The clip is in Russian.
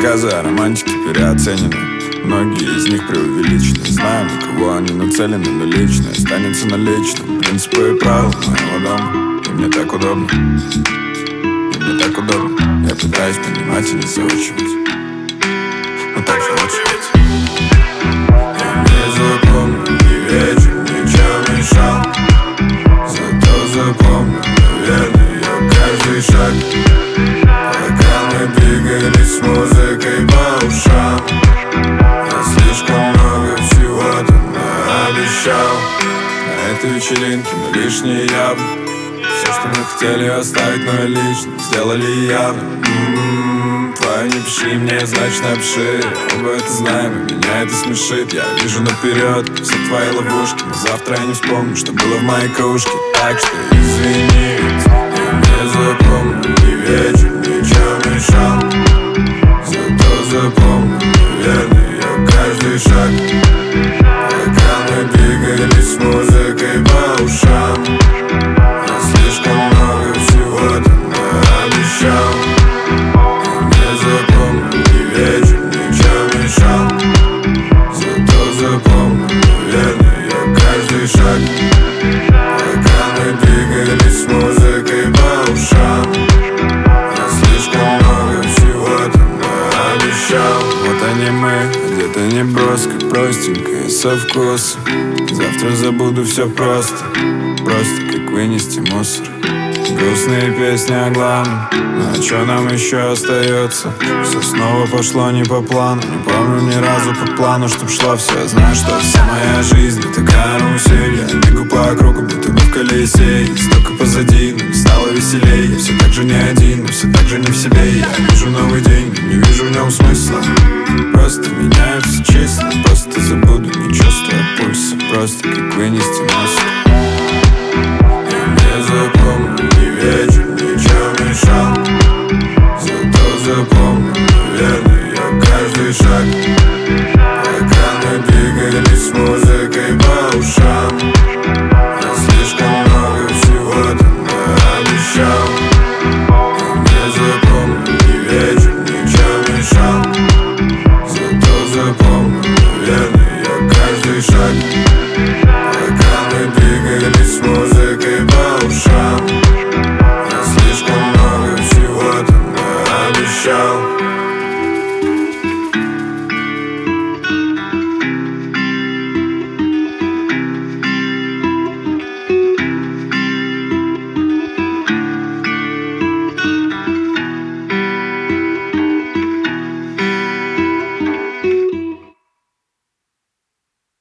рассказы о романтике переоценены. Многие из них преувеличены. Знаю, на кого они нацелены, но лично останется на личном. Принципы и правила моего дома. И мне так удобно. И мне так удобно. Я пытаюсь понимать и не заучивать, но так же лучше ведь. Я не запомню ни вечер, ни чем мешал. Зато запомню, наверное, каждый шаг. Пока мы двигались с музыкой по ушам, я слишком много всего-то наобещал. На этой вечеринке мы лишние явно. Все, что мы хотели оставить, но лично сделали явно. Твою не пиши мне, значит напиши. Оба это знаем, и меня это смешит. Я вижу наперед все твои ловушки, но завтра я не вспомню, что было в моей кружке. Так что извини, ведь я не запомню ни вечер, ни чем мешал. Зато запомню, наверное, каждый шаг. Пока мы двигались с музыкой по ушам, я слишком много всего-то наобещал. Не запомню ни вечер, ни чем мешал. Зато запомню, наверное, каждый шаг. Пока мы двигались с музыкой по ушам, я слишком много всего-то наобещал. Вот они мы, где-то неброско, простенькое, со вкусом. Завтра забуду все просто, просто как вынести мусор. Грустные песни о главном, но а чё нам еще остается? Все снова пошло не по плану. Не помню ни разу по плану, чтоб шло все. Я знаю, что вся моя жизнь это карусель. Я бегу по кругу, будто бы в колесе. И столько позади, но не стало веселей. Я все так же не один, но все так же не в себе. Я вижу новый день, но не вижу в нем смысла. Просто меняются числа. Просто забуду, не чувствуя пульса. Просто как вынести мусор. Я не запомню ни вечер, ни чем мешал. Зато запомню, наверное, каждый шаг. Пока мы двигались с музыкой по ушам, я слишком много всего-то наобещал. Я не запомню ни вечер, ни чем мешал. Зато запомню, наверное, каждый шаг.